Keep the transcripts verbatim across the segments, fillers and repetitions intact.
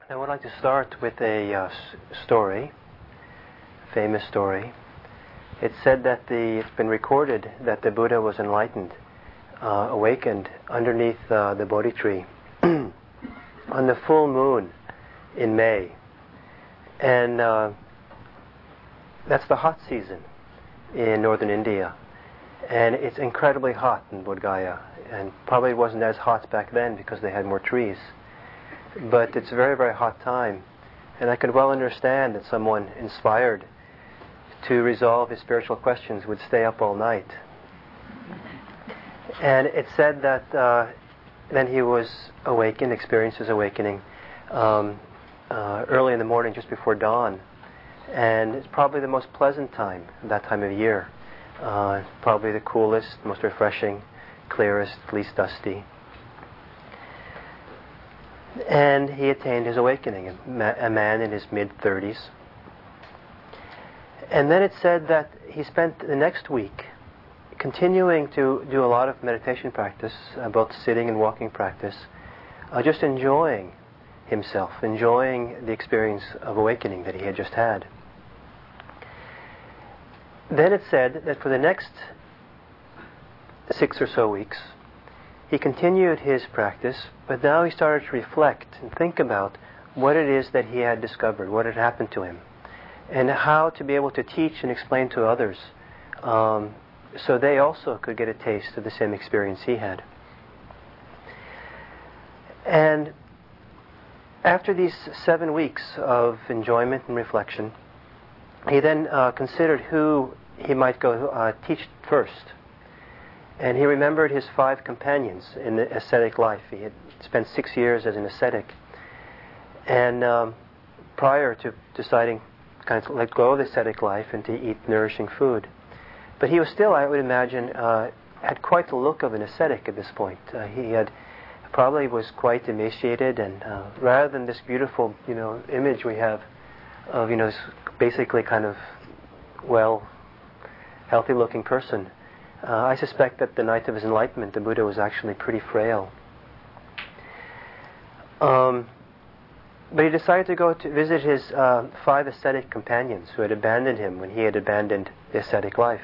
I would like to start with a uh, story, famous story. It's said that the, it's been recorded that the Buddha was enlightened, uh, awakened underneath uh, the Bodhi tree on the full moon in May. And uh, that's the hot season in northern India. And it's incredibly hot in Bodh Gaya. And probably wasn't as hot back then because they had more trees. But it's a very, very hot time. And I could well understand that someone inspired to resolve his spiritual questions would stay up all night. And it said that uh, then he was awakened, experienced his awakening um, uh, early in the morning, just before dawn. And it's probably the most pleasant time, that time of year. Uh, probably the coolest, most refreshing, clearest, least dusty. And he attained his awakening, a, ma- a man in his mid-thirties. And then it said that he spent the next week continuing to do a lot of meditation practice, uh, both sitting and walking practice, uh, just enjoying himself, enjoying the experience of awakening that he had just had. Then it said that for the next six or so weeks, he continued his practice, but now he started to reflect and think about what it is that he had discovered, what had happened to him, and how to be able to teach and explain to others um, so they also could get a taste of the same experience he had. And after these seven weeks of enjoyment and reflection, he then uh, considered who he might go uh, teach first. And he remembered his five companions in the ascetic life. He had spent six years as an ascetic. And um, prior to deciding kind of let go of the ascetic life and to eat nourishing food. But he was still, I would imagine, uh, had quite the look of an ascetic at this point. Uh, he had probably was quite emaciated, and uh, rather than this beautiful, you know, image we have of, you know, this basically kind of well, healthy-looking person, uh, I suspect that the night of his enlightenment, the Buddha was actually pretty frail. Um, But he decided to go to visit his uh, five ascetic companions who had abandoned him when he had abandoned the ascetic life.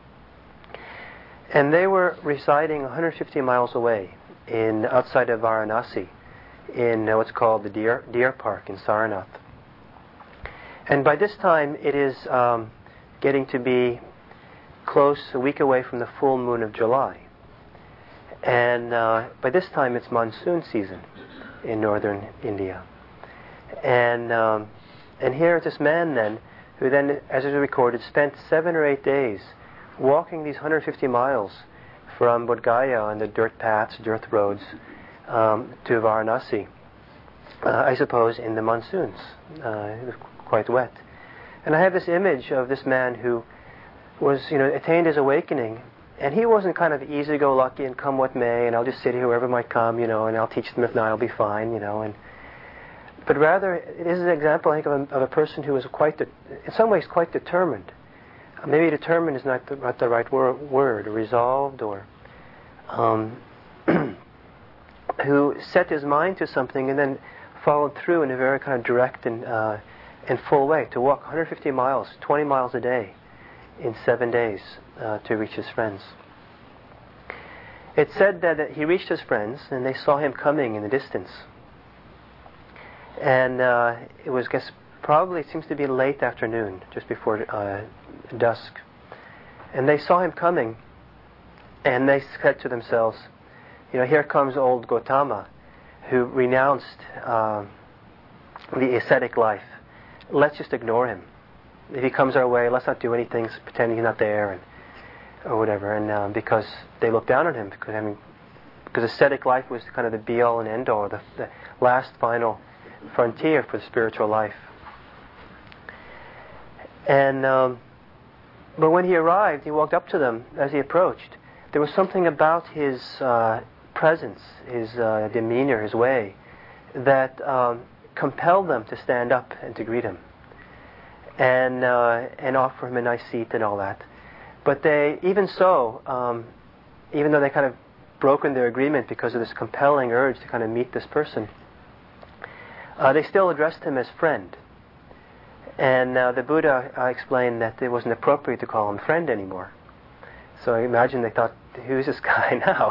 And they were residing one hundred fifty miles away, in outside of Varanasi, in uh, what's called the Deer, Deer Park in Sarnath. And by this time, it is um, getting to be close, a week away from the full moon of July. And uh, by this time, it's monsoon season in northern India. And um, and here is this man then, who then, as is recorded, spent seven or eight days walking these one hundred fifty miles from Bodh Gaya on the dirt paths, dirt roads, um, to Varanasi, uh, I suppose in the monsoons. Uh, it was quite wet. And I have this image of this man who was, you know, attained his awakening, and he wasn't kind of easy-go-lucky and come what may, and I'll just sit here, whoever might come, you know, and I'll teach them, if not, I'll be fine, you know, and but rather, it is an example, I think, of a, of a person who was quite, de- in some ways, quite determined. Uh, maybe determined is not the, not the right wor- word, or resolved, or um, who set his mind to something and then followed through in a very kind of direct and uh, and full way to walk one hundred fifty miles, twenty miles a day, in seven days uh, to reach his friends. It said that, that he reached his friends and they saw him coming in the distance. And uh, it was, guess, probably, it seems to be late afternoon, just before uh, dusk. And they saw him coming, and they said to themselves, you know, here comes old Gautama, who renounced uh, the ascetic life. Let's just ignore him. If he comes our way, let's not do anything, pretend he's not there, and or whatever. And uh, because they looked down on him, because I mean, because ascetic life was kind of the be-all and end-all, the, the last final frontier for the spiritual life. And um, but when he arrived, he walked up to them as he approached. There was something about his uh, presence, his uh, demeanor, his way, that um, compelled them to stand up and to greet him, and uh, and offer him a nice seat and all that. But they, even so, um, even though they kind of broken their agreement because of this compelling urge to kind of meet this person, uh, they still addressed him as friend. And uh, the Buddha uh, explained that it wasn't appropriate to call him friend anymore. So I imagine they thought, who's this guy now?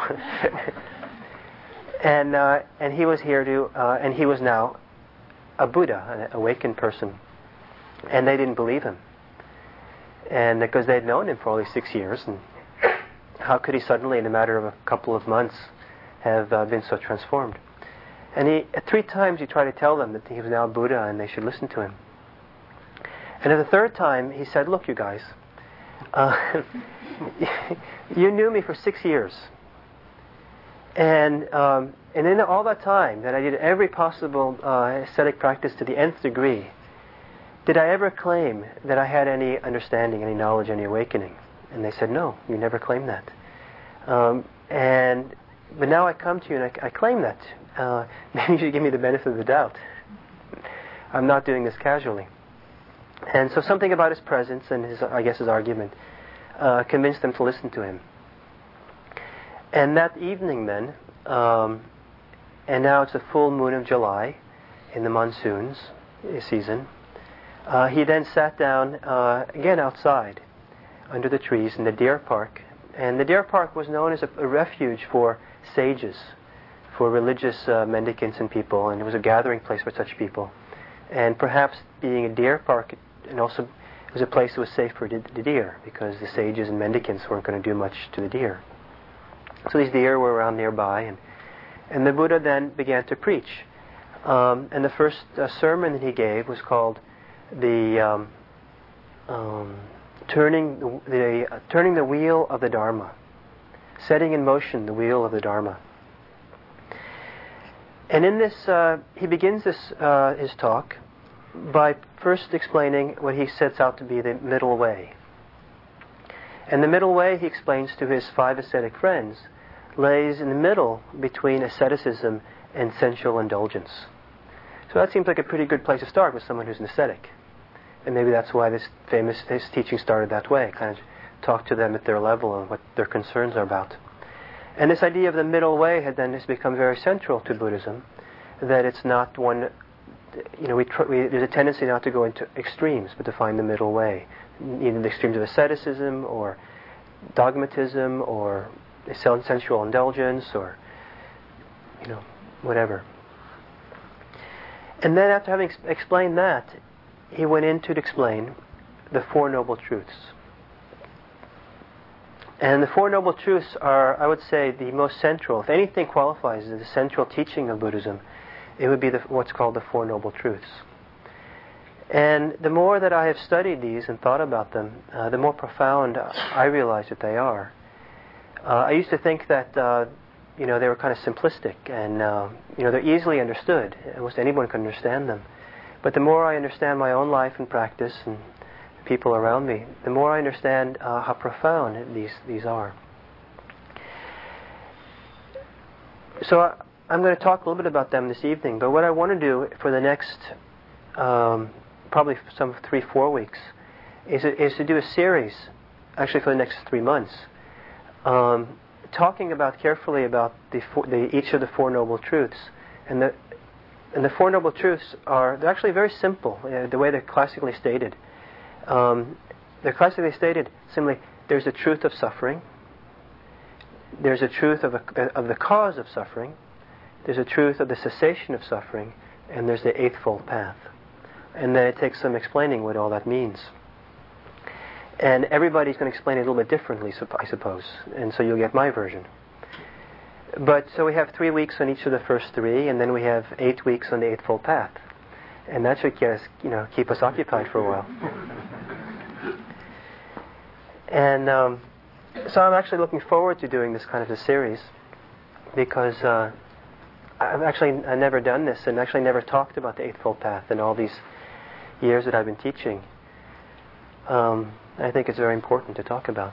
and uh, and he was here to, uh, and he was now a Buddha, an awakened person. And they didn't believe him. And because they'd known him for only six years, and how could he suddenly, in a matter of a couple of months, have uh, been so transformed? And he, three times he tried to tell them that he was now Buddha and they should listen to him. And at the third time, he said, look, you guys, uh, you knew me for six years. And um, and in all that time that I did every possible uh, ascetic practice to the nth degree, did I ever claim that I had any understanding, any knowledge, any awakening? And they said, no, you never claimed that. Um, and but now I come to you and I, I claim that. Uh, maybe you should give me the benefit of the doubt. I'm not doing this casually. And so something about his presence and his, I guess, his argument uh, convinced them to listen to him. And that evening then, um, and now it's the full moon of July in the monsoons season, uh, he then sat down uh, again outside under the trees in the deer park. And the deer park was known as a, a refuge for sages, for religious uh, mendicants and people, and it was a gathering place for such people. And perhaps being a deer park, and also it was a place that was safe for the deer, because the sages and mendicants weren't going to do much to the deer. So these deer were around nearby, and, and the Buddha then began to preach. Um, and the first uh, sermon that he gave was called the um, um, turning the, the uh, turning the wheel of the Dharma, setting in motion the wheel of the Dharma. And in this, uh, he begins this uh, his talk by first explaining what he sets out to be the middle way. And the middle way, he explains to his five ascetic friends, lays in the middle between asceticism and sensual indulgence. So that seems like a pretty good place to start with someone who's an ascetic. And maybe that's why this famous this teaching started that way, kind of talk to them at their level and what their concerns are about. And this idea of the middle way had then has become very central to Buddhism, that it's not one, you know, we, tr- we there's a tendency not to go into extremes, but to find the middle way, either the extremes of asceticism or dogmatism or sensual indulgence or, you know, whatever. And then after having ex- explained that, he went in to explain the Four Noble Truths. And the Four Noble Truths are, I would say, the most central. If anything qualifies as the central teaching of Buddhism, it would be the, what's called the Four Noble Truths. And the more that I have studied these and thought about them, uh, the more profound I realize that they are. Uh, I used to think that, uh, you know, they were kind of simplistic and, uh, you know, they're easily understood. Almost anyone can understand them. But the more I understand my own life and practice and people around me, the more I understand uh, how profound these these are. So I, I'm going to talk a little bit about them this evening, but what I want to do for the next um, probably some three, four weeks is, is to do a series, actually for the next three months, um, talking about carefully about the, four, the each of the Four Noble Truths. And the and the Four Noble Truths are they're actually very simple, uh, the way they're classically stated. Um, they're classically stated simply, there's a truth of suffering, there's a truth of, a, of the cause of suffering, there's a truth of the cessation of suffering, and there's the Eightfold Path. And then it takes some explaining what all that means. And everybody's going to explain it a little bit differently, I suppose, and so you'll get my version. But so we have three weeks on each of the first three, and then we have eight weeks on the Eightfold Path. And that should get us, you know, keep us occupied for a while. And um, so I'm actually looking forward to doing this kind of a series, because uh, I've actually I've never done this and actually never talked about the Eightfold Path in all these years that I've been teaching. Um, I think it's very important to talk about.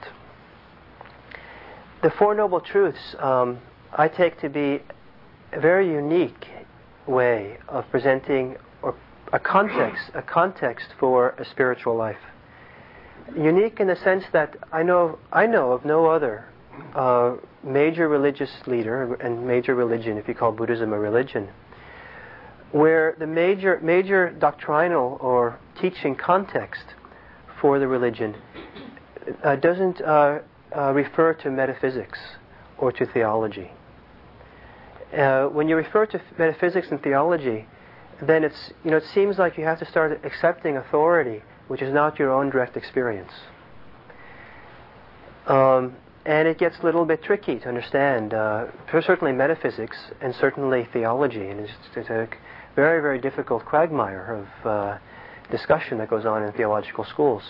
The Four Noble Truths um, I take to be a very unique way of presenting or a context, a context for a spiritual life. Unique in the sense that I know I know of no other uh, major religious leader and major religion, if you call Buddhism a religion, where the major major doctrinal or teaching context for the religion uh, doesn't uh, uh, refer to metaphysics or to theology. Uh, when you refer to metaphysics and theology, then it's you know it seems like you have to start accepting authority, which is not your own direct experience. Um, and it gets a little bit tricky to understand. Uh, certainly metaphysics and certainly theology, and it's, it's a very very difficult quagmire of uh, discussion that goes on in theological schools.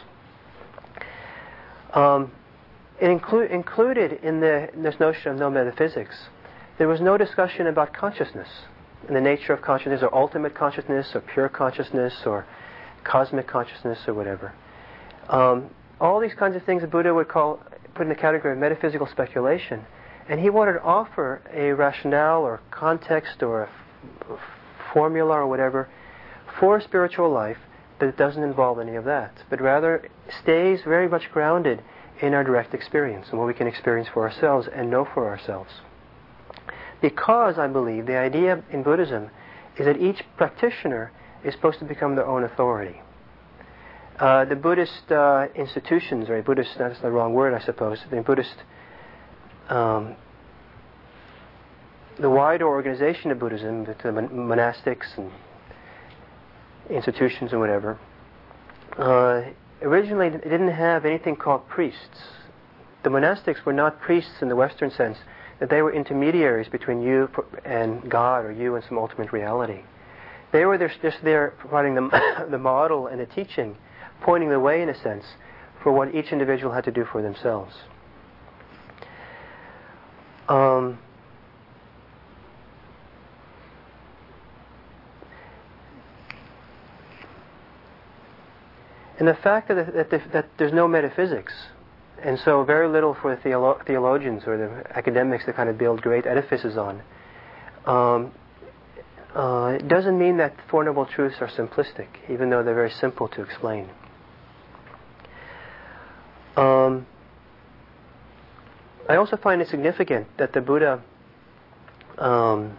Um, it inclu- included in, the, in this notion of no metaphysics, there was no discussion about consciousness and the nature of consciousness, or ultimate consciousness, or pure consciousness, or cosmic consciousness, or whatever. Um, all these kinds of things the Buddha would call, put in the category of metaphysical speculation, and he wanted to offer a rationale or context or a f- formula or whatever for spiritual life that doesn't involve any of that, but rather stays very much grounded in our direct experience and what we can experience for ourselves and know for ourselves. Because, I believe, the idea in Buddhism is that each practitioner is supposed to become their own authority. Uh, the Buddhist uh, institutions, or Buddhist, that's the wrong word, I suppose, the Buddhist, um, the wider organization of Buddhism, the monastics and institutions and whatever, uh, originally it didn't have anything called priests. The monastics were not priests in the Western sense, that they were intermediaries between you and God, or you and some ultimate reality. They were just there providing the, the model and the teaching, pointing the way in a sense for what each individual had to do for themselves. Um, and the fact that, that, that there's no metaphysics, and so very little for the theolo- theologians or the academics to kind of build great edifices on, um, uh, it doesn't mean that the Four Noble Truths are simplistic, even though they're very simple to explain. Um, I also find it significant that the Buddha, um,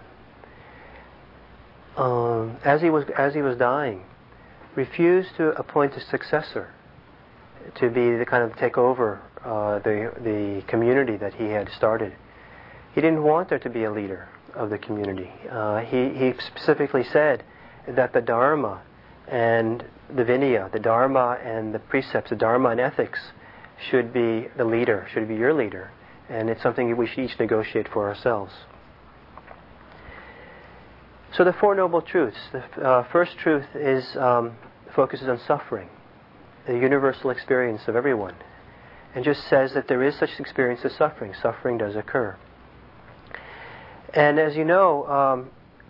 um, as he was as he was dying, refused to appoint a successor to be the kind of take over uh, the the community that he had started. He didn't want there to be a leader of the community. Uh, he he specifically said that the Dharma and the Vinaya, the Dharma and the precepts, the Dharma and ethics, should be the leader, should be your leader, and it's something that we should each negotiate for ourselves. So the Four Noble Truths. The uh, first truth is um, focuses on suffering, the universal experience of everyone, and just says that there is such experience as suffering. Suffering does occur. And as you know, um,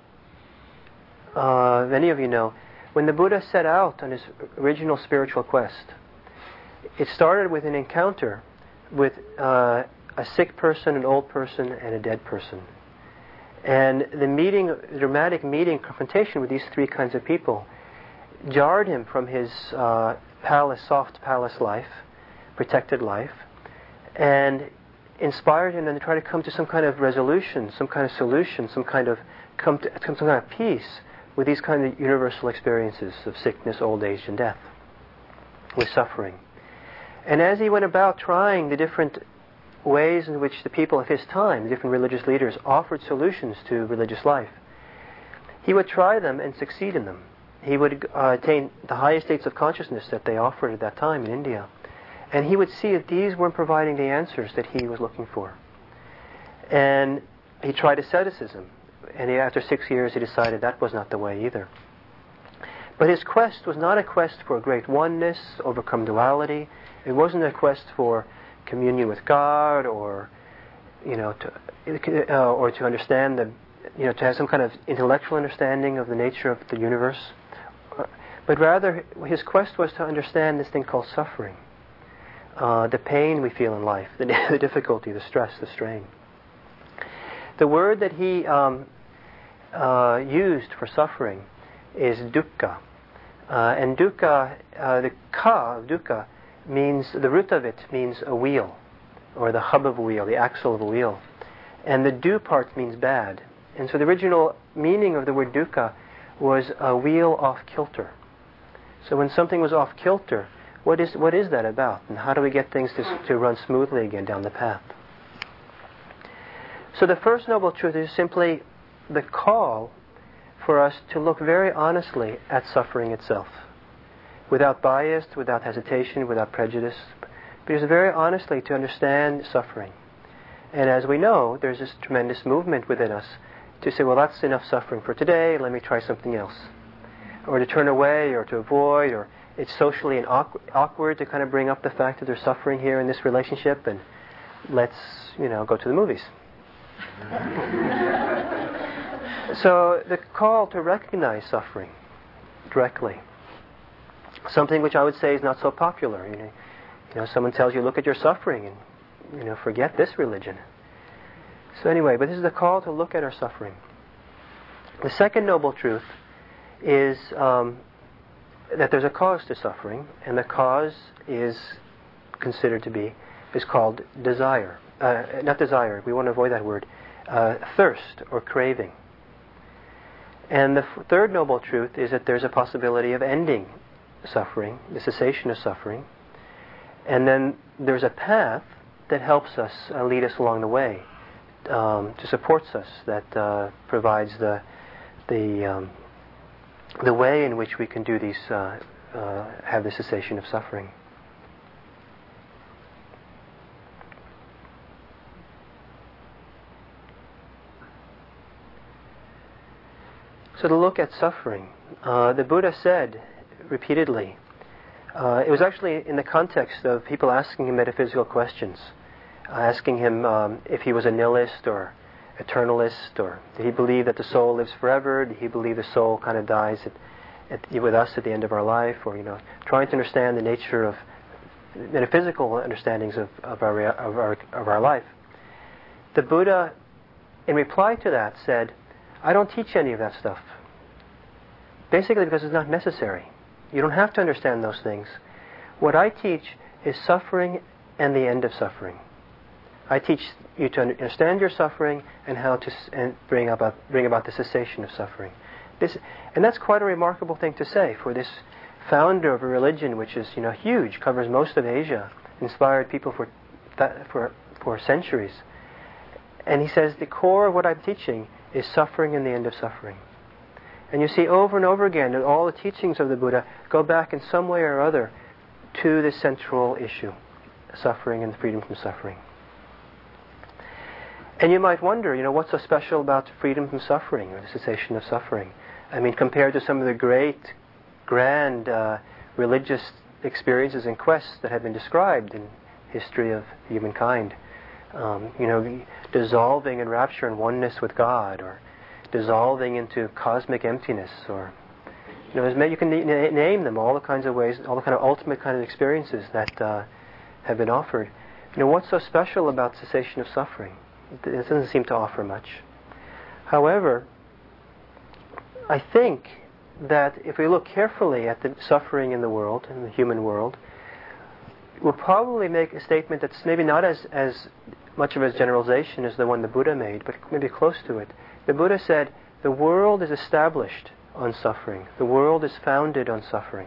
uh, many of you know, when the Buddha set out on his original spiritual quest, it started with an encounter with uh, a sick person, an old person, and a dead person. And the meeting, the dramatic meeting, confrontation with these three kinds of people jarred him from his uh, palace, soft palace life, protected life, and inspired him to try to come to some kind of resolution, some kind of solution, some kind of come to some kind of peace with these kind of universal experiences of sickness, old age, and death, with suffering. And as he went about trying the different ways in which the people of his time, the different religious leaders, offered solutions to religious life, he would try them and succeed in them. He would uh, attain the highest states of consciousness that they offered at that time in India. And he would see that these weren't providing the answers that he was looking for. And he tried asceticism. And he, after six years, he decided that was not the way either. But his quest was not a quest for great oneness, overcome duality. It wasn't a quest for communion with God, or, you know, to, uh, or to understand the, you know, to have some kind of intellectual understanding of the nature of the universe. But rather, his quest was to understand this thing called suffering. Uh, the pain we feel in life, the, the difficulty, the stress, the strain. The word that he um, uh, used for suffering is dukkha. Uh, and dukkha, uh, the ka of dukkha, means, the root of it means a wheel, or the hub of a wheel, the axle of a wheel. And the du part means bad. And so the original meaning of the word dukkha was a wheel off kilter. So when something was off kilter, what is what is that about? And how do we get things to, to run smoothly again down the path? So the first noble truth is simply the call for us to look very honestly at suffering itself, without bias, without hesitation, without prejudice, but just very honestly to understand suffering. And as we know, there's this tremendous movement within us to say, well, that's enough suffering for today, let me try something else. Or to turn away, or to avoid, or it's socially and awkward to kind of bring up the fact that there's suffering here in this relationship, and let's, you know, go to the movies. So the call to recognize suffering directly, something which I would say is not so popular. You know, you know, someone tells you, look at your suffering, and you know, forget this religion. So anyway, but this is the call to look at our suffering. The second noble truth is um, that there's a cause to suffering, and the cause is considered to be, is called desire. Uh, not desire, we want to avoid that word. Uh, thirst or craving. And the f- third noble truth is that there's a possibility of ending suffering, the cessation of suffering. And then there's a path that helps us, uh, lead us along the way, um, to supports us, that uh, provides the the um, the way in which we can do these, uh, uh, have the cessation of suffering. So to look at suffering, uh, the Buddha said repeatedly, uh, it was actually in the context of people asking him metaphysical questions, uh, asking him um, if he was a nihilist or eternalist, or did he believe that the soul lives forever, did he believe the soul kind of dies at, at, with us at the end of our life, or, you know, trying to understand the nature of metaphysical understandings of, of, our, of, our, of our life. The Buddha, in reply to that, said, I don't teach any of that stuff. Basically because it's not necessary. You don't have to understand those things. What I teach is suffering and the end of suffering. I teach you to understand your suffering and how to s- and bring about bring about the cessation of suffering. This, and that's quite a remarkable thing to say for this founder of a religion which is, you know, huge, covers most of Asia, inspired people for th- for for centuries. And he says the core of what I'm teaching is suffering and the end of suffering. And you see over and over again that all the teachings of the Buddha go back in some way or other to this central issue, suffering and freedom from suffering. And you might wonder, you know, what's so special about freedom from suffering or the cessation of suffering? I mean, compared to some of the great, grand uh, religious experiences and quests that have been described in history of humankind. Um, you know, dissolving in rapture and oneness with God, or dissolving into cosmic emptiness, or, you know, there's, you can na- name them, all the kinds of ways, all the kind of ultimate kind of experiences that uh, have been offered. You know, what's so special about cessation of suffering? It doesn't seem to offer much. However, I think that if we look carefully at the suffering in the world, in the human world, we'll probably make a statement that's maybe not as, as much of a generalization as the one the Buddha made, but maybe close to it. The Buddha said, the world is established on suffering. The world is founded on suffering.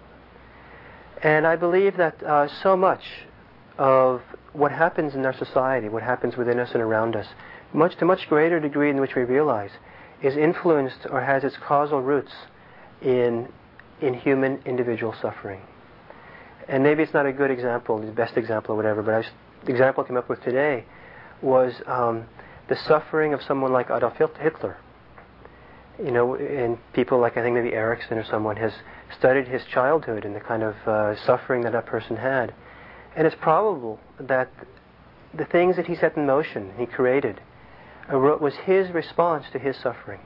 And I believe that uh, so much of what happens in our society, what happens within us and around us, much to much greater degree in which we realize, is influenced or has its causal roots in in human individual suffering. And maybe it's not a good example, the best example or whatever, but I just, the example I came up with today was um, the suffering of someone like Adolf Hitler. You know, and people like, I think maybe Erickson or someone has studied his childhood and the kind of uh, suffering that that person had. And it's probable that the things that he set in motion, he created, uh, was his response to his suffering.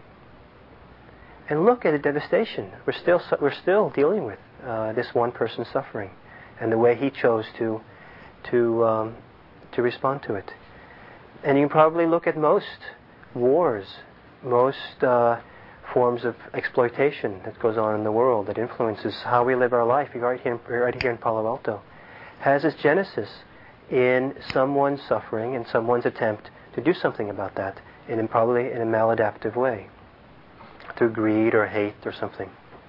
And look at the devastation we're still su- we're still dealing with uh, this one person's suffering, and the way he chose to to um, to respond to it. And you can probably look at most wars, most uh, forms of exploitation that goes on in the world that influences how we live our life. Right here, in, right here in Palo Alto, has its genesis in someone's suffering and someone's attempt to do something about that, and in probably in a maladaptive way. through greed or hate or something.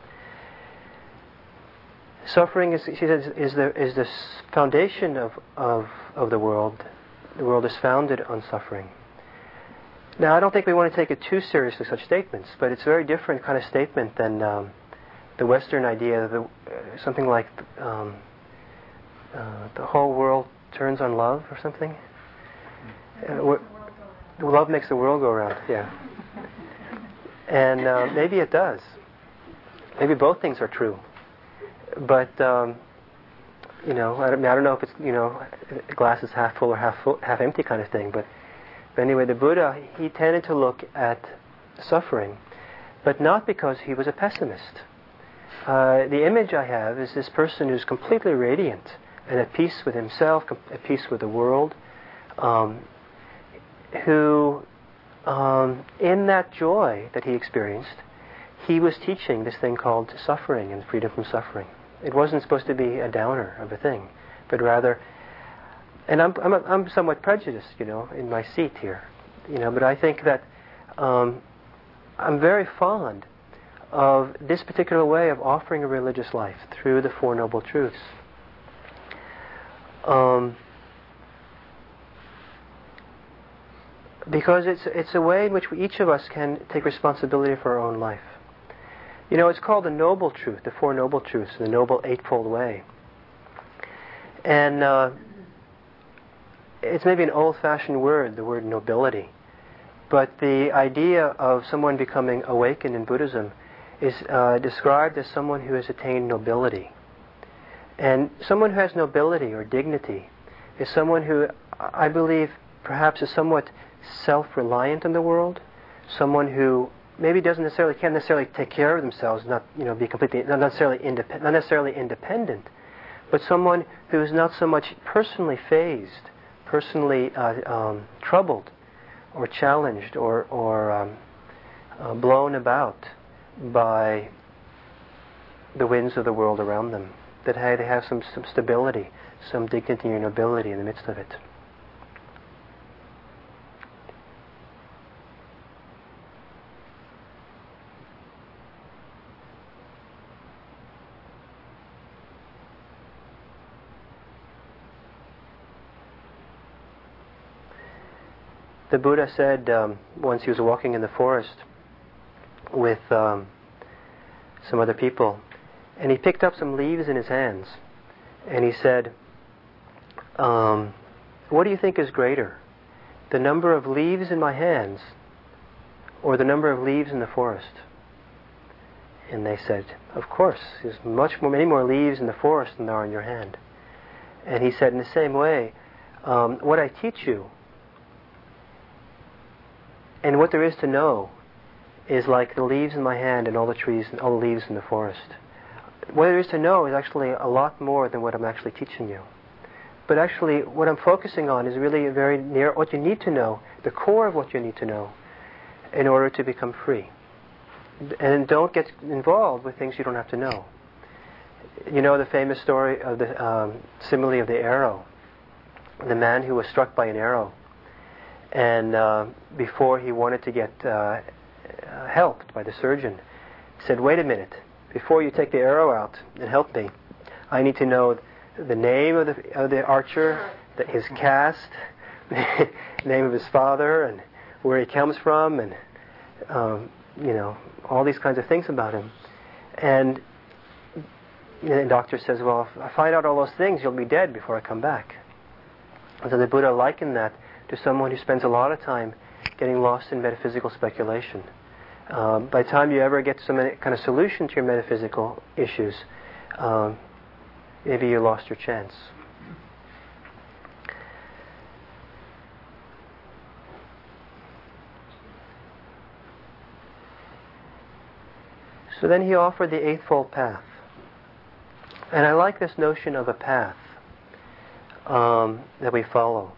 Suffering is, she says, is the is the foundation of, of of the world. The world is founded on suffering. Now, I don't think we want to take it too seriously, such statements, but it's a very different kind of statement than um, the Western idea of the, uh, something like um, uh, the whole world turns on love or something. Uh, love makes the world go around, yeah. And uh, maybe it does. Maybe both things are true. But, um, you know, I don't, I don't know if it's, you know, glass is half full or half full, half empty kind of thing, but But anyway, the Buddha, he tended to look at suffering, but not because he was a pessimist. Uh, the image I have is this person who's completely radiant and at peace with himself, at peace with the world, um, who, um, in that joy that he experienced, he was teaching this thing called suffering and freedom from suffering. It wasn't supposed to be a downer of a thing, but rather... And I'm, I'm I'm somewhat prejudiced, you know, in my seat here, you know. But I think that um, I'm very fond of this particular way of offering a religious life through the Four Noble Truths. Um, because it's it's a way in which we, each of us can take responsibility for our own life. You know, it's called the Noble Truth, the Four Noble Truths, the Noble Eightfold Way. And uh, it's maybe an old-fashioned word, the word nobility. But the idea of someone becoming awakened in Buddhism is uh, described as someone who has attained nobility. And someone who has nobility or dignity is someone who, I believe, perhaps is somewhat self-reliant in the world, someone who maybe doesn't necessarily, can't necessarily take care of themselves, not, you know, be completely, not necessarily, indep- not necessarily independent, but someone who is not so much personally phased, personally uh, um, troubled or challenged or, or um, uh, blown about by the winds of the world around them, that they have some, some stability, some dignity or nobility in the midst of it. The Buddha said um, once he was walking in the forest with um, some other people, and he picked up some leaves in his hands, and he said, um, what do you think is greater, the number of leaves in my hands or the number of leaves in the forest? And they said, of course, there's much more, many more leaves in the forest than there are in your hand. And he said, in the same way, um, what I teach you and what there is to know is like the leaves in my hand and all the trees and all the leaves in the forest. What there is to know is actually a lot more than what I'm actually teaching you. But actually, what I'm focusing on is really very near what you need to know, the core of what you need to know, in order to become free. And don't get involved with things you don't have to know. You know the famous story of the um, simile of the arrow. The man who was struck by an arrow, and uh, before he wanted to get uh, helped by the surgeon, said, wait a minute, before you take the arrow out and help me, I need to know the name of the, of the archer, the, his caste, the name of his father, and where he comes from, and um, you know, all these kinds of things about him. And the doctor says, well, if I find out all those things, you'll be dead before I come back. And so the Buddha likened that to someone who spends a lot of time getting lost in metaphysical speculation. Um, by the time you ever get some kind of solution to your metaphysical issues, um, maybe you lost your chance. So then he offered the Eightfold Path. And I like this notion of a path um, that we follow.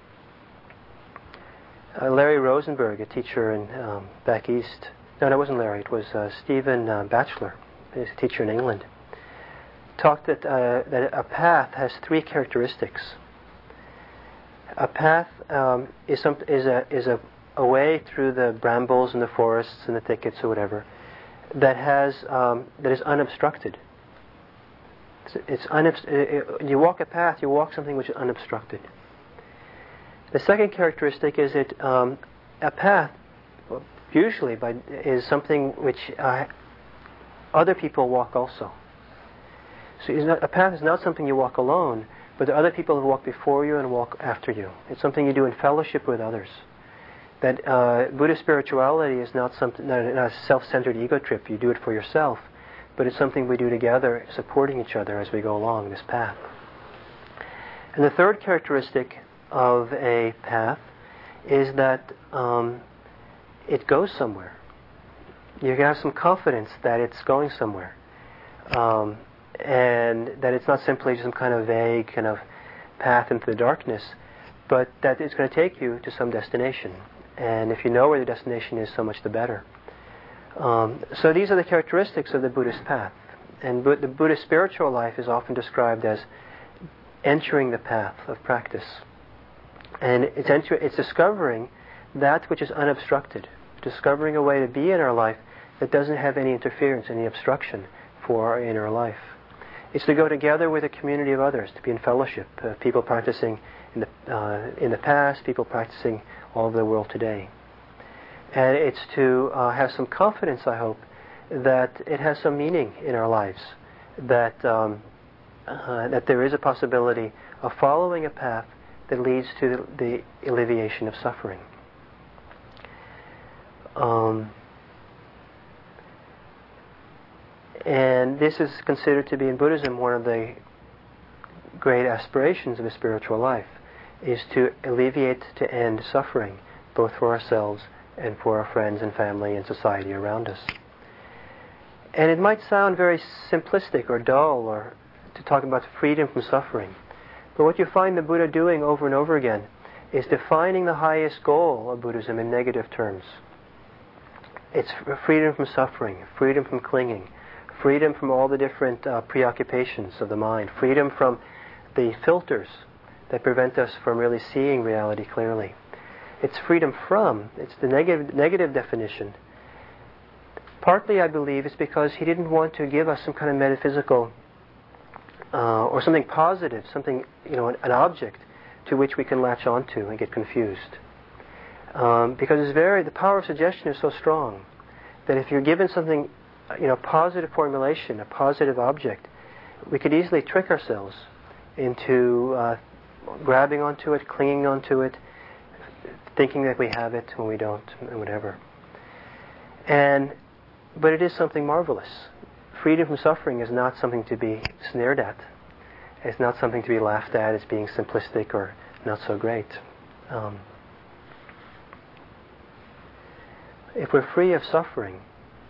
Uh, Larry Rosenberg, a teacher in um, back east, no, that wasn't Larry, it was uh, Stephen uh, Batchelor, he's a teacher in England, talked that, uh, that a path has three characteristics. A path um, is, some, is, a, is a, a way through the brambles and the forests and the thickets or whatever that has um, that is unobstructed. It's, it's unobst- it, it, you walk a path, you walk something which is unobstructed. The second characteristic is that um, a path, usually, by, is something which uh, other people walk also. So it's not, a path is not something you walk alone, but there are other people who walk before you and walk after you. It's something you do in fellowship with others. That uh, Buddhist spirituality is not something, not a, not a self-centered ego trip. You do it for yourself, but it's something we do together, supporting each other as we go along this path. And the third characteristic of a path is that um, it goes somewhere. You have some confidence that it's going somewhere, um, and that it's not simply some kind of vague kind of path into the darkness, but that it's going to take you to some destination. And if you know where the destination is, so much the better. Um, so these are the characteristics of the Buddhist path. And Bu- the Buddhist spiritual life is often described as entering the path of practice. And it's, enter- it's discovering that which is unobstructed, discovering a way to be in our life that doesn't have any interference, any obstruction for our inner life. It's to go together with a community of others, to be in fellowship, uh, people practicing in the, uh, in the past, people practicing all over the world today. And it's to uh, have some confidence, I hope, that it has some meaning in our lives, that um, uh, that there is a possibility of following a path that leads to the, the alleviation of suffering. Um, and this is considered to be in Buddhism one of the great aspirations of a spiritual life, is to alleviate, to end suffering, both for ourselves and for our friends and family and society around us. And it might sound very simplistic or dull or to talk about freedom from suffering. But what you find the Buddha doing over and over again is defining the highest goal of Buddhism in negative terms. It's freedom from suffering, freedom from clinging, freedom from all the different uh, preoccupations of the mind, freedom from the filters that prevent us from really seeing reality clearly. It's freedom from, it's the negative, negative definition. Partly, I believe, it's because he didn't want to give us some kind of metaphysical uh, or something positive, something, you know, an, an object to which we can latch onto and get confused. Um, because it's very, the power of suggestion is so strong that if you're given something, you know, positive formulation, a positive object, we could easily trick ourselves into uh, grabbing onto it, clinging onto it, thinking that we have it when we don't, and whatever. And but it is something marvelous. Freedom from suffering is not something to be sneered at. It's not something to be laughed at as being simplistic or not so great. Um, if we're free of suffering,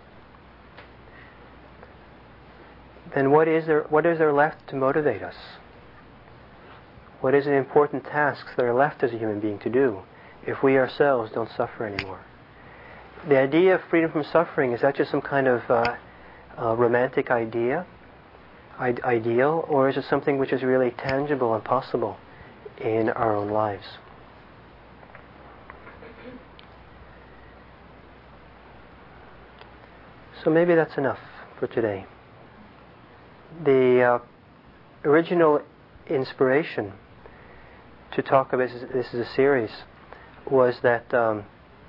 then what is there? What is there left to motivate us? What is the important tasks that are left as a human being to do if we ourselves don't suffer anymore? The idea of freedom from suffering, is that just some kind of uh, uh, romantic idea, I- ideal, or is it something which is really tangible and possible in our own lives? So maybe that's enough for today. The uh, original inspiration to talk about this, this is a series, was that um,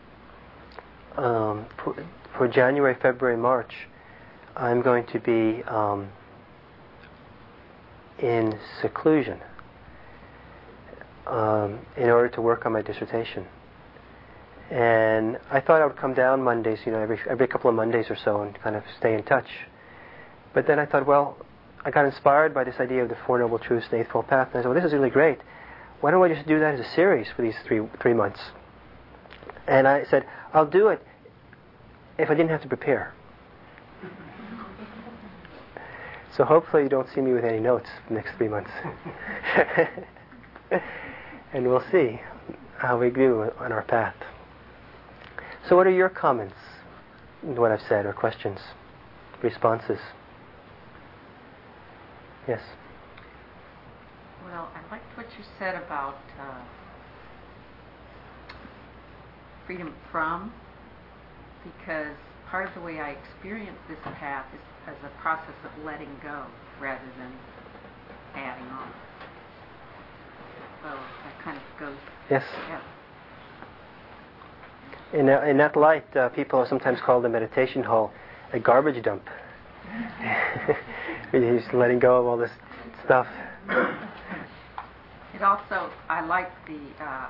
um, for, for January, February, March, I'm going to be um, in seclusion um, in order to work on my dissertation. And I thought I would come down Mondays, you know, every every couple of Mondays or so, and kind of stay in touch. But then I thought, well, I got inspired by this idea of the Four Noble Truths, the Eightfold Path, and I said, well, this is really great. Why don't I just do that as a series for these three three months? And I said, I'll do it if I didn't have to prepare. So hopefully you don't see me with any notes for the next three months. And we'll see how we do on our path. So what are your comments on what I've said, or questions, responses? Yes? Well, I liked what you said about uh, freedom from, because part of the way I experience this path is as a process of letting go rather than adding on. So that kind of goes. Yes. Yeah. In, uh, in that light, uh, people sometimes call the meditation hall a garbage dump. You're just letting go of all this stuff. It also, I like the, uh,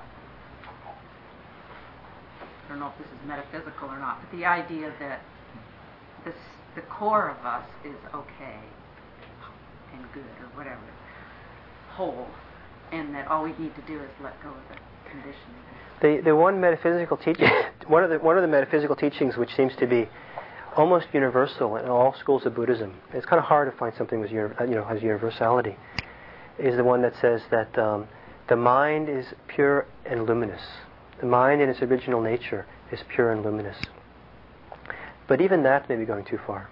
I don't know if this is metaphysical or not, but the idea that this, the core of us is okay and good or whatever, whole, and that all we need to do is let go of the conditioning. The the one metaphysical teaching, one of the one of the metaphysical teachings which seems to be almost universal in all schools of Buddhism. It's kind of hard to find something that you know has universality. Is the one that says that um, the mind is pure and luminous. The mind in its original nature is pure and luminous. But even that may be going too far.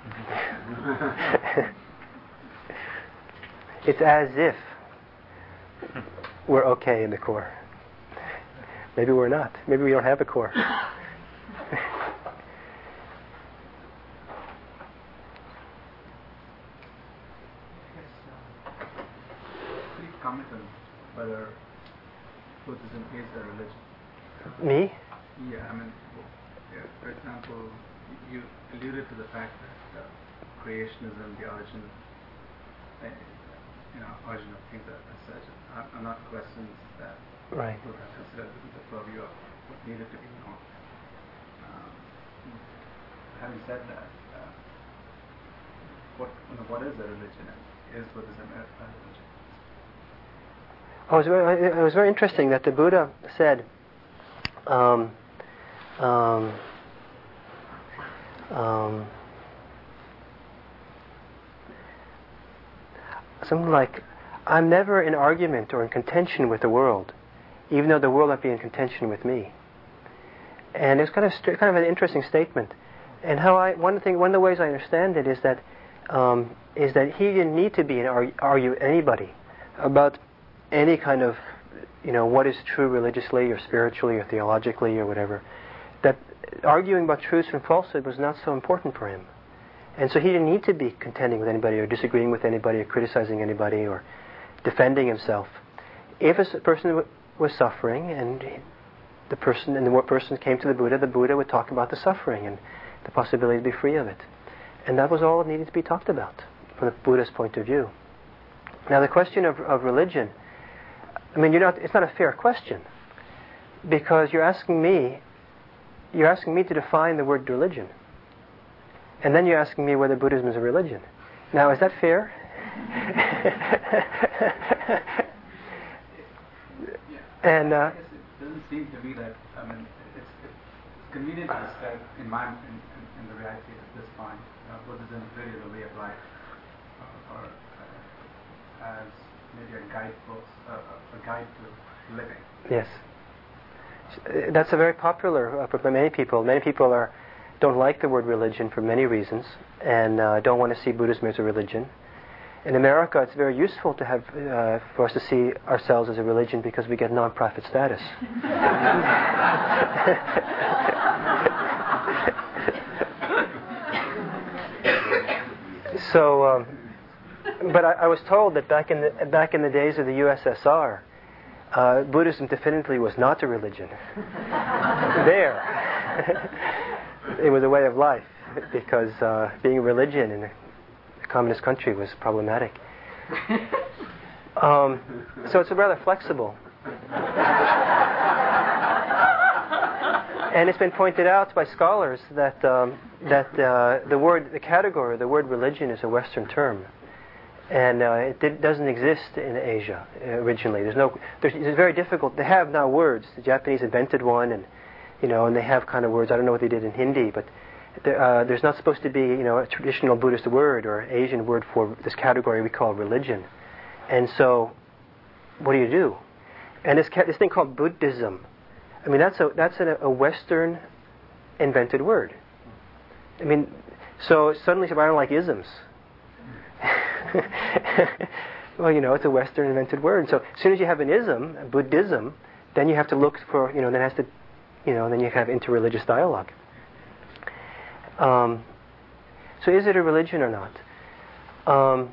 It's as if we're okay in the core. Maybe we're not. Maybe we don't have a core. Yes, uh, please comment on whether Buddhism is a religion. Me? Yeah, I mean, yeah, for example, you alluded to the fact that uh, creationism, the origin, uh, you know, origin of things are such are, are not questions that Right. Buddha considered within the purview of what needed to be known. Um, having said that, uh, what you know, what is a religion, and is Buddhism a, a religion? Oh, it was very, it was very interesting that the Buddha said, um, um, um, something like, I'm never in argument or in contention with the world, even though the world might be in contention with me. And it's kind of st- kind of an interesting statement. And how I one thing one of the ways I understand it is that um, is that he didn't need to be an argue, argue anybody about any kind of, you know, what is true religiously or spiritually or theologically or whatever. That arguing about truth and falsehood was not so important for him. And so he didn't need to be contending with anybody or disagreeing with anybody or criticizing anybody or defending himself. If a person w- was suffering and the person and the person came to the Buddha, the Buddha would talk about the suffering and the possibility to be free of it. And that was all that needed to be talked about from the Buddha's point of view. Now the question of, of religion, I mean, you're not, it's not a fair question, because you're asking me, you're asking me to define the word religion. And then you're asking me whether Buddhism is a religion. Now, is that fair? And uh, it doesn't seem to me that, I mean, it's, it's convenient to describe, in my in, in, in the reality at this point, uh, Buddhism really is a way of life, uh, or uh, as maybe a guidepost, uh, a guide to living. Yes, that's a very popular uh, for many people. Many people are don't like the word religion for many reasons, and uh, don't want to see Buddhism as a religion. In America, it's very useful to have uh, for us to see ourselves as a religion because we get non-profit status. So, um, but I, I was told that back in the back in the days of the U S S R, uh, Buddhism definitively was not a religion. There, it was a way of life because uh, being a religion in a communist country was problematic. Um, so it's rather flexible. And it's been pointed out by scholars that um, that uh, the word, the category, the word religion is a Western term, and uh, it did, doesn't exist in Asia uh, originally. There's no. There's, it's very difficult. They have now words. The Japanese invented one, and you know, and they have kind of words. I don't know what they did in Hindi, but there, uh, there's not supposed to be, you know, a traditional Buddhist word or Asian word for this category we call religion. And so, what do you do? And this ca- this thing called Buddhism. I mean, that's a that's a, a Western invented word. I mean, so suddenly I don't like isms. Well, you know, it's a Western invented word. So as soon as you have an ism, Buddhism, then you have to look for, you know, then it has to you know, then you have interreligious dialogue. Um, so is it a religion or not? Um,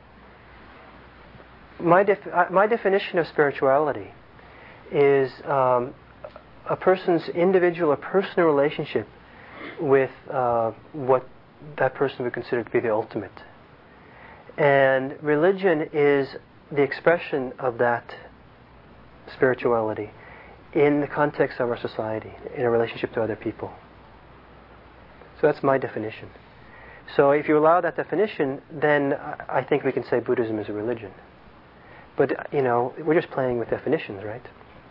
my, def- uh, my definition of spirituality is um, a person's individual or personal relationship with uh, what that person would consider to be the ultimate. And religion is the expression of that spirituality in the context of our society, in a relationship to other people. So that's my definition. So if you allow that definition, then I think we can say Buddhism is a religion. But, you know, we're just playing with definitions, right?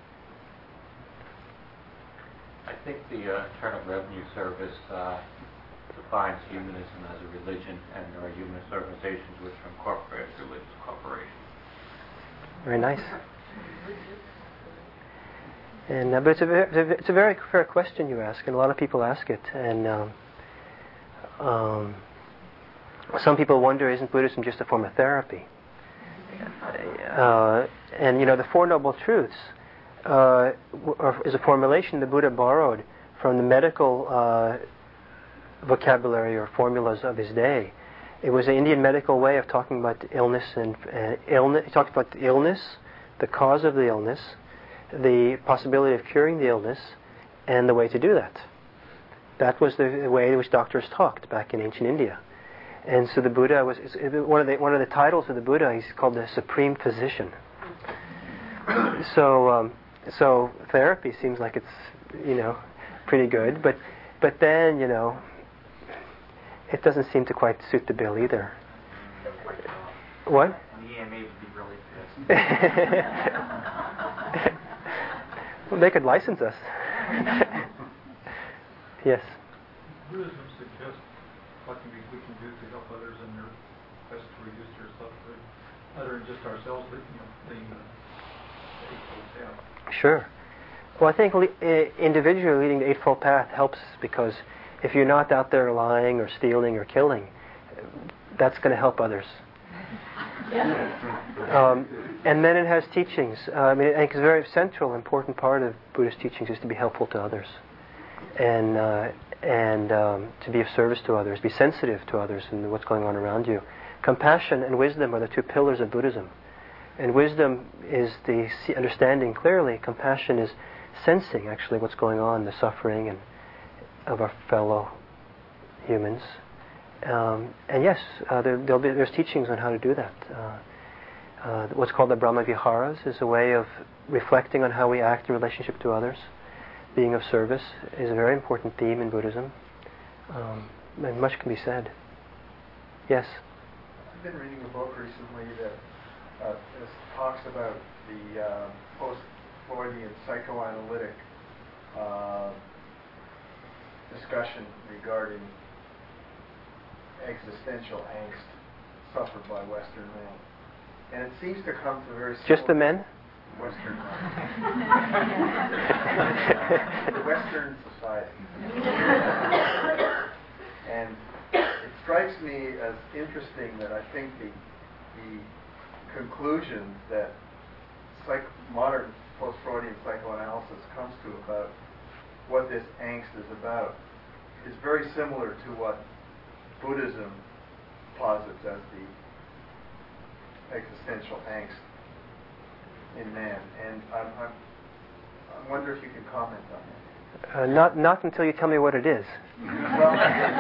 I think the uh, Internal Revenue Service uh, defines humanism as a religion, and there are humanist organizations which are incorporated as religious corporations. Very nice. And uh, but it's a, very, it's a very fair question you ask, and a lot of people ask it. And um, um, some people wonder, isn't Buddhism just a form of therapy? Uh, and you know, the Four Noble Truths uh, w- is a formulation the Buddha borrowed from the medical uh, vocabulary or formulas of his day. It was an Indian medical way of talking about illness and uh, illness. He talked about the illness, the cause of the illness, the possibility of curing the illness, and the way to do that. That was the way in which doctors talked back in ancient India. And so the Buddha was one of the one of the titles of the Buddha. He's called the Supreme Physician. so um, so therapy seems like it's, you know, pretty good, but but then, you know, it doesn't seem to quite suit the bill either. What? The E M A would be really pissed. Well, they could license us. Yes. Buddhism suggests what can we, we can do to help others in their quest to reduce their suffering, other than just ourselves, you know, leading the Eightfold Path. Sure. Well, I think le- uh, individually leading the Eightfold Path helps, because if you're not out there lying or stealing or killing, that's going to help others. Um, and then it has teachings. Uh, I mean, I think it's a very central, important part of Buddhist teachings is to be helpful to others, and uh, and um, to be of service to others, be sensitive to others and what's going on around you. Compassion and wisdom are the two pillars of Buddhism. And wisdom is the understanding clearly. Compassion is sensing actually what's going on, the suffering and of our fellow humans. Um, and yes, uh, there, there'll be, there's teachings on how to do that. Uh, uh, what's called the Brahma Viharas is a way of reflecting on how we act in relationship to others. Being of service is a very important theme in Buddhism. Um, and much can be said. Yes? I've been reading a book recently that uh, this talks about the uh, post-Freudian psychoanalytic uh, discussion regarding existential angst suffered by Western men. And it seems to come to very Just the men? Western the Western society. And it strikes me as interesting that I think the the conclusion that psych, modern post-Freudian psychoanalysis comes to about what this angst is about is very similar to what Buddhism posits as the existential angst in man. And I'm, I'm, I wonder if you can comment on that. Uh, not not until you tell me what it is. Well,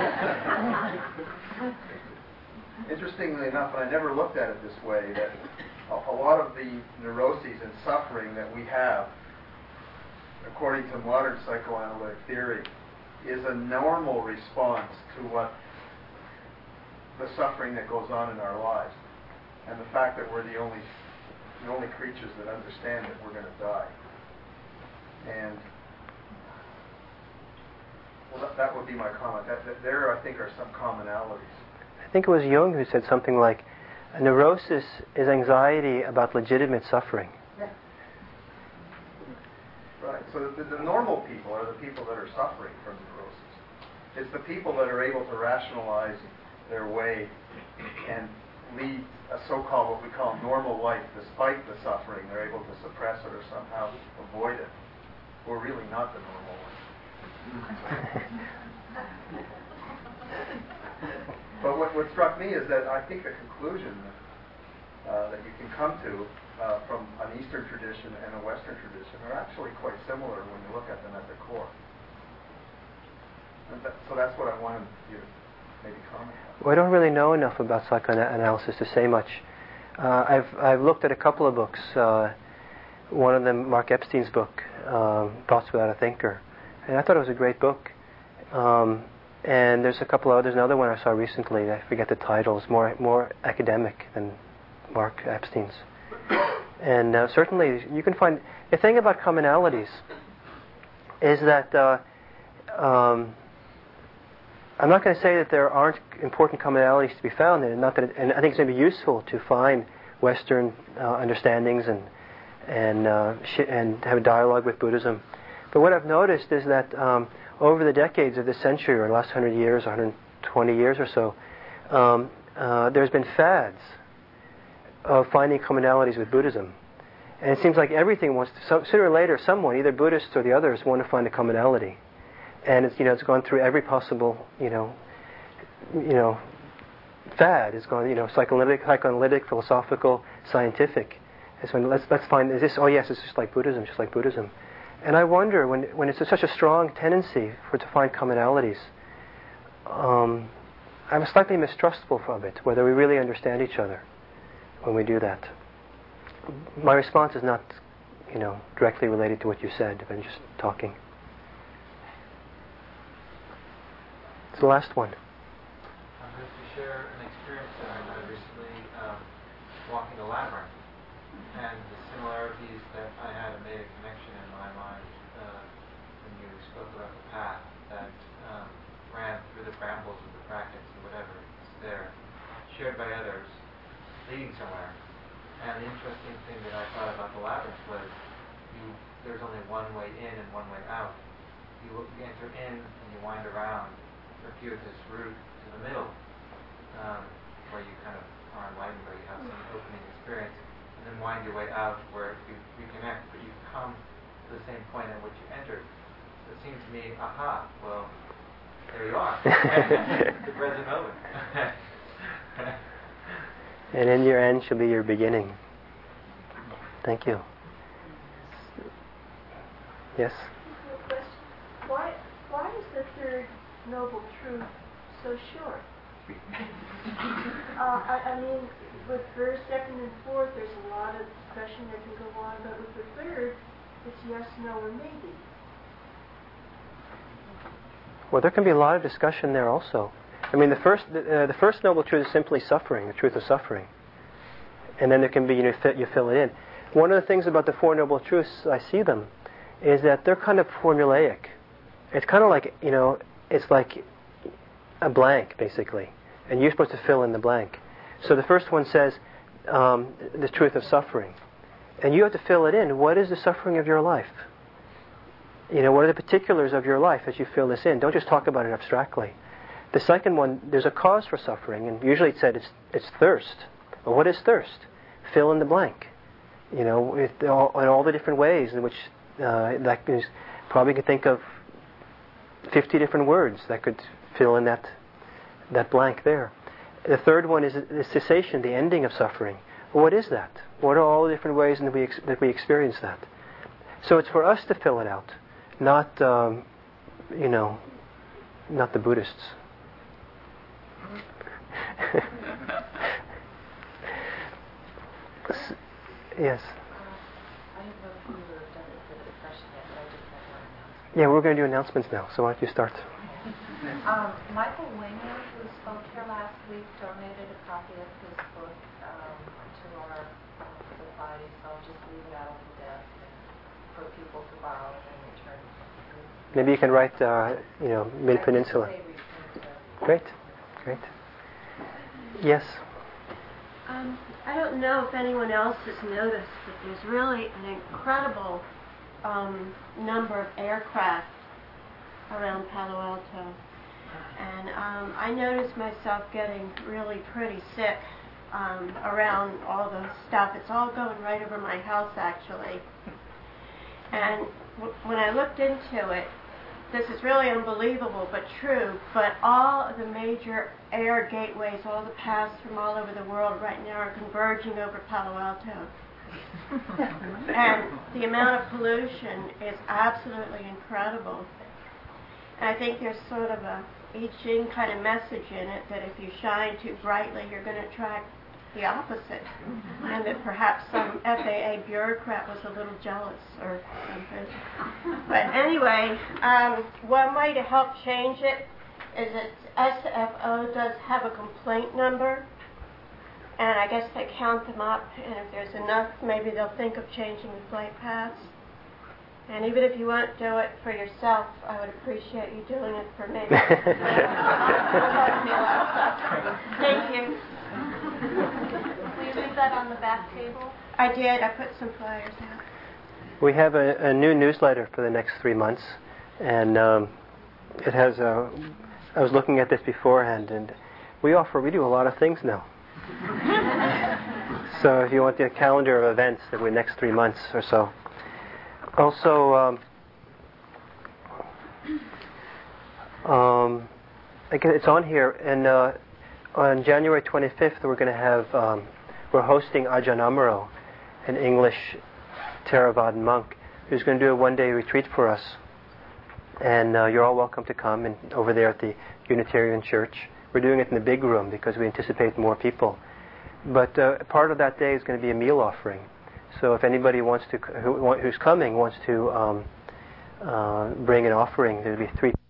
interestingly enough, and I never looked at it this way, that a, a lot of the neuroses and suffering that we have, according to modern psychoanalytic theory, is a normal response to what the suffering that goes on in our lives, and the fact that we're the only the only creatures that understand that we're going to die. And well, that, that would be my comment. That, that there, I think, are some commonalities. I think it was Jung who said something like, a neurosis is anxiety about legitimate suffering. Right. So the, the normal people are the people that are suffering from neurosis. It's the people that are able to rationalize their way and lead a so-called, what we call normal life despite the suffering. They're able to suppress it or somehow avoid it. we're really not the normal ones. But what, what struck me is that I think the conclusion uh, that you can come to uh, from an Eastern tradition and a Western tradition are actually quite similar when you look at them at their core. And that, so that's what I wanted you to maybe comment on. Well, I don't really know enough about psychoanalysis to say much. Uh, I've I've looked at a couple of books. Uh, one of them, Mark Epstein's book, um, Thoughts Without a Thinker, and I thought it was a great book. Um, and there's a couple of others. Another one I saw recently. I forget the title. It's more more academic than Mark Epstein's. And uh, certainly, you can find the thing about commonalities is that uh, um, I'm not going to say that there aren't important commonalities to be found, and not that, it, and I think it's going to be useful to find Western uh, understandings and and uh, sh- and have a dialogue with Buddhism. But what I've noticed is that um, over the decades of this century, or the last hundred years, one hundred twenty years or so, um, uh, there's been fads of finding commonalities with Buddhism. And it seems like everything wants to, so, sooner or later, someone, either Buddhists or the others, want to find a commonality. And it's, you know, it's gone through every possible, you know, you know, fad. It's gone, you know, psychoanalytic, psychoanalytic, philosophical, scientific. It's when let's let's find, is this? Oh yes, it's just like Buddhism, just like Buddhism. And I wonder when when it's such a strong tendency for to find commonalities. Um, I'm slightly mistrustful of it, whether we really understand each other when we do that. My response is not, you know, directly related to what you said, but I'm just talking. It's the last one. I'm going to share an experience that I had recently um, walking the labyrinth, and the similarities that I had made a connection in my mind uh, when you spoke about the path that um, ran through the brambles of the brackets or whatever is there, shared by others, leading somewhere. And the interesting thing that I thought about the labyrinth was you, there's only one way in and one way out. You, you enter in and you wind around, circuitous route to the middle, um, where you kind of are enlightened, where you have some opening experience, and then wind your way out where you reconnect, but you come to the same point at which you entered. So it seemed to me, aha, well, there you are, the present moment. And in your end shall be your beginning. Thank you. Yes? Why, why is the third noble truth so short? uh, I, I mean, with first, second, and fourth, there's a lot of discussion that can go on, but with the third, it's yes, no, or maybe. Well, there can be a lot of discussion there also. I mean, the first, uh, the first noble truth is simply suffering, the truth of suffering, and then there can be, you know, fit, you fill it in. One of the things about the Four Noble Truths, I see them, is that they're kind of formulaic. It's kind of like, you know, it's like a blank basically, and you're supposed to fill in the blank. So the first one says um, the truth of suffering, and you have to fill it in. What is the suffering of your life? You know, what are the particulars of your life as you fill this in? Don't just talk about it abstractly. The second one, there's a cause for suffering, and usually it's said it's it's thirst. Well, what is thirst? Fill in the blank. You know, with all, in all the different ways in which uh, that is, probably could think of fifty different words that could fill in that that blank there. The third one is the cessation, the ending of suffering. Well, what is that? What are all the different ways in that we ex- that we experience that? So it's for us to fill it out, not um, you know, not the Buddhists. Yes. I don't know if you were done with the discussion yet, but I just have one announcement. Yeah, we're going to do announcements now, so why don't you start? Um, Michael Winger, who spoke here last week, donated a copy of his book um, to our um, society, so I'll just leave it out on the desk and for people to borrow it and return. Maybe you can write, uh, you know, Mid-Peninsula. Great, great. Yes? Um, I don't know if anyone else has noticed, but there's really an incredible um, number of aircraft around Palo Alto. And um, I noticed myself getting really pretty sick um, around all the stuff. It's all going right over my house, actually. And w- when I looked into it, this is really unbelievable but true, but all of the major air gateways, all the paths from all over the world right now are converging over Palo Alto. And the amount of pollution is absolutely incredible. And I think there's sort of a I Ching kind of message in it that if you shine too brightly, you're going to attract the opposite, and that perhaps some F A A bureaucrat was a little jealous or something. But anyway, um, one way to help change it is that S F O does have a complaint number, and I guess they count them up, and if there's enough, maybe they'll think of changing the flight paths. And even if you won't do it for yourself, I would appreciate you doing it for me. Thank you. Will you leave that on the back table? I did. I put some flyers out. We have a, a new newsletter for the next three months, and um, it has a. I was looking at this beforehand, and we offer we do a lot of things now. So if you want the calendar of events that we next three months or so. Also, um, um, again, it's on here, and uh, on January twenty-fifth, we're going to have um, we're hosting Ajahn Amaro, an English Theravadan monk, who's going to do a one-day retreat for us. And uh, you're all welcome to come and over there at the Unitarian Church. We're doing it in the big room because we anticipate more people. But uh, part of that day is going to be a meal offering. So if anybody wants to, who, who's coming, wants to um, uh, bring an offering, there'll be three.